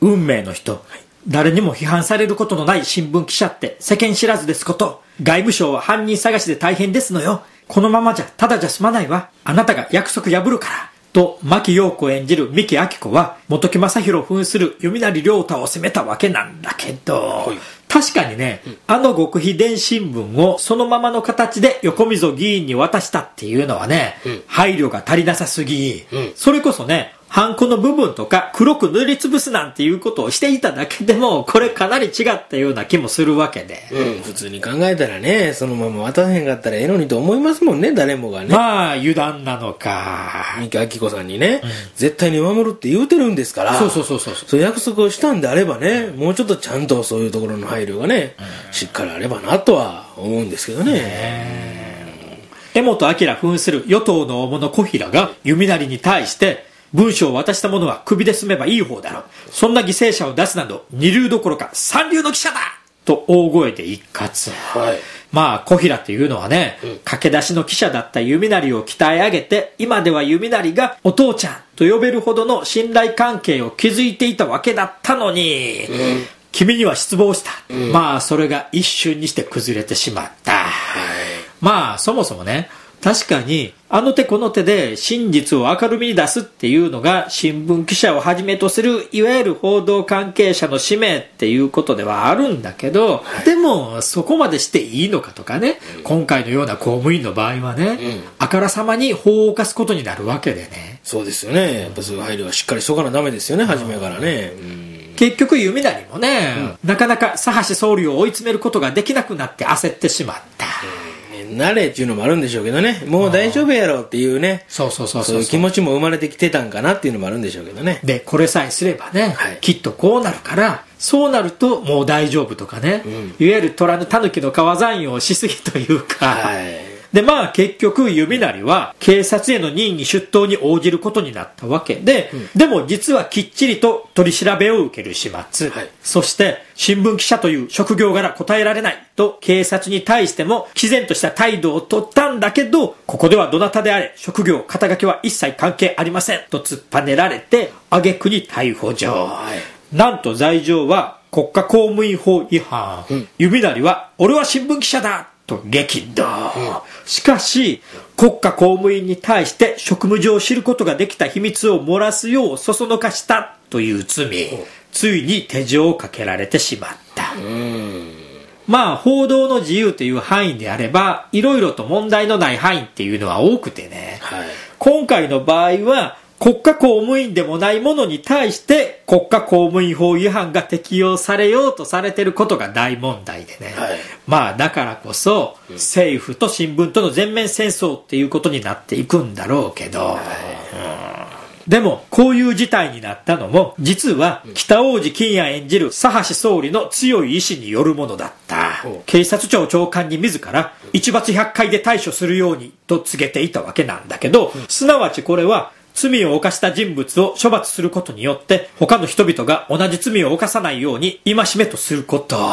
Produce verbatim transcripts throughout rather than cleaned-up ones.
運命の人、はい、誰にも批判されることのない新聞記者って世間知らずですこと。外務省は犯人探しで大変ですのよ。このままじゃただじゃ済まないわ。あなたが約束破るから。と、牧陽子演じる三木明子は、本木正宏扮する弓成良太を責めたわけなんだけど、はい、確かにね、うん、あの極秘電新聞をそのままの形で横溝議員に渡したっていうのはね、うん、配慮が足りなさすぎ、うん、それこそね、ハンコの部分とか黒く塗りつぶすなんていうことをしていただけでも、これかなり違ったような気もするわけで。 うん、普通に考えたらね、そのまま渡へんかったらええのにと思いますもんね、誰もがね。 まあ、油断なのか。 三木明子さんにね、うん、絶対に守るって言うてるんですから。 そうそうそうそう。 そう約束をしたんであればね、もうちょっとちゃんとそういうところの配慮がね、うん、しっかりあればなとは思うんですけどね。 ね江本明扮する与党の大物小平が弓成に対して、文書を渡した者は首で済めばいい方だろう。そんな犠牲者を出すなど二流どころか三流の記者だと大声で一喝。はい、まあ小平っていうのはね、うん、駆け出しの記者だった弓成を鍛え上げて、今では弓成がお父ちゃんと呼べるほどの信頼関係を築いていたわけだったのに、うん、君には失望した、うん、まあそれが一瞬にして崩れてしまった、はい、まあそもそもね、確かにあの手この手で真実を明るみに出すっていうのが新聞記者をはじめとするいわゆる報道関係者の使命っていうことではあるんだけど、でもそこまでしていいのかとかね、うん、今回のような公務員の場合はね、うん、あからさまに法を犯すことになるわけでね。 そうですよね。やっぱそういう配慮はしっかりしとかなダメですよね、初めからね。うん、 結局弓成もね、うん、なかなか佐橋総理を追い詰めることができなくなって焦ってしまった、うん慣れっていうのもあるんでしょうけどね、もう大丈夫やろっていうね、 そうそうそうそう、 そういう気持ちも生まれてきてたんかなっていうのもあるんでしょうけどね。 でこれさえすればね、はい、きっとこうなるから、そうなるともう大丈夫とかね、うん、いわゆる虎の狸の皮算用をしすぎというか、はいでまあ結局弓成は警察への任意出頭に応じることになったわけで、うん、でも実はきっちりと取り調べを受ける始末、はい、そして新聞記者という職業柄答えられないと警察に対しても毅然とした態度を取ったんだけど、ここではどなたであれ職業肩書きは一切関係ありませんと突っぱねられて挙句に逮捕状、はい、なんと罪状は国家公務員法違反、うん、弓成は俺は新聞記者だと激怒、うん、しかし国家公務員に対して職務上知ることができた秘密を漏らすようそそのかしたという罪、うん、ついに手錠をかけられてしまった、うん、まあ報道の自由という範囲であればいろいろと問題のない範囲っていうのは多くてね、はい、今回の場合は国家公務員でもないものに対して国家公務員法違反が適用されようとされていることが大問題でね、はい、まあだからこそ、うん、政府と新聞との全面戦争っていうことになっていくんだろうけど、はいうん、でもこういう事態になったのも実は北大路欣也演じる佐橋総理の強い意志によるものだった、うん、警察庁長官に自ら一罰百回で対処するようにと告げていたわけなんだけど、うん、すなわちこれは罪を犯した人物を処罰することによって他の人々が同じ罪を犯さないように戒めとすること、うん、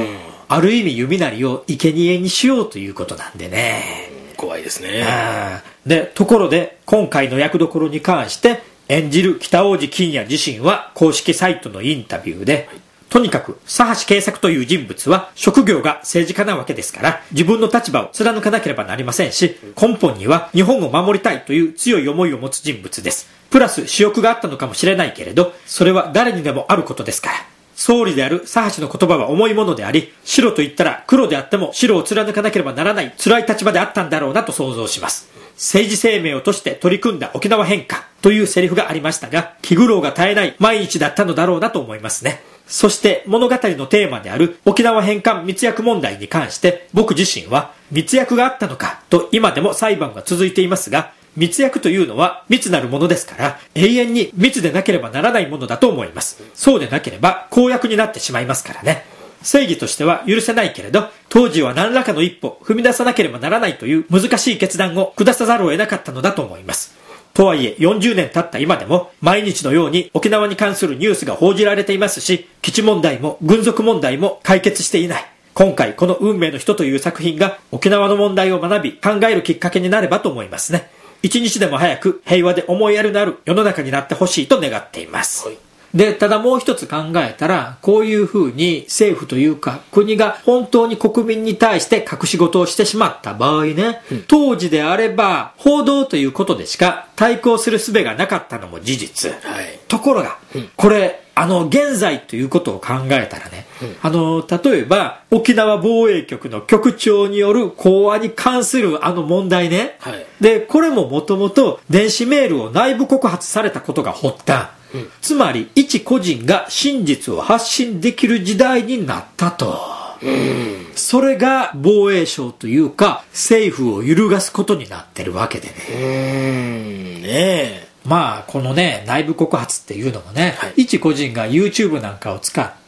ある意味弓成を生贄にしようということなんでね、 うん、怖いですね。 でところで今回の役どころに関して演じる北大路欣也自身は公式サイトのインタビューで、はいとにかく佐橋慶作という人物は職業が政治家なわけですから自分の立場を貫かなければなりませんし、根本には日本を守りたいという強い思いを持つ人物です。プラス私欲があったのかもしれないけれどそれは誰にでもあることですから、総理である佐橋の言葉は重いものであり、白と言ったら黒であっても白を貫かなければならない辛い立場であったんだろうなと想像します。政治生命をとして取り組んだ沖縄返還というセリフがありましたが、気苦労が絶えない毎日だったのだろうなと思いますね。そして物語のテーマである沖縄返還密約問題に関して僕自身は密約があったのかと今でも裁判が続いていますが、密約というのは密なるものですから永遠に密でなければならないものだと思います。そうでなければ公約になってしまいますからね。正義としては許せないけれど当時は何らかの一歩踏み出さなければならないという難しい決断を下さざるを得なかったのだと思います。とはいえよんじゅうねん経った今でも毎日のように沖縄に関するニュースが報じられていますし、基地問題も軍属問題も解決していない。今回この運命の人という作品が沖縄の問題を学び考えるきっかけになればと思いますね。一日でも早く平和で思いやりのある世の中になってほしいと願っています、はい。 で、ただもう一つ考えたら、こういうふうに政府というか国が本当に国民に対して隠し事をしてしまった場合ね、うん、当時であれば報道ということでしか対抗する術がなかったのも事実。はい、ところが、うん、これ、あの、現在ということを考えたらね、うん、あの、例えば、沖縄防衛局の局長による講話に関するあの問題ね。はい、で、これももともと電子メールを内部告発されたことが発端。うん、つまり、一個人が真実を発信できる時代になったと。うん、それが防衛省というか、政府を揺るがすことになってるわけでね。 うーん、ねえ。 まあ、このね、内部告発っていうのもね、はい、一個人が YouTube なんかを使って、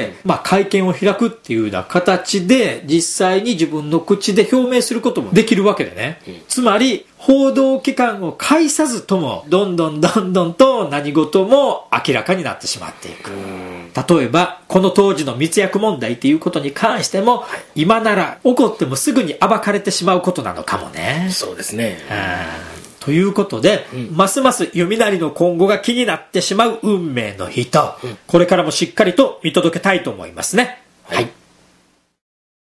まあ、会見を開くっていうような形で、実際に自分の口で表明することもできるわけでね。うん、つまり、報道機関を介さずとも、どんどんどんどんと何事も明らかになってしまっていく。例えば、この当時の密約問題っていうことに関しても、はい、今なら起こってもすぐに暴かれてしまうことなのかもね。 そうですね。 ということで、うん、ますます弓なりの今後が気になってしまう運命の人、うん、これからもしっかりと見届けたいと思いますね。はい。はい。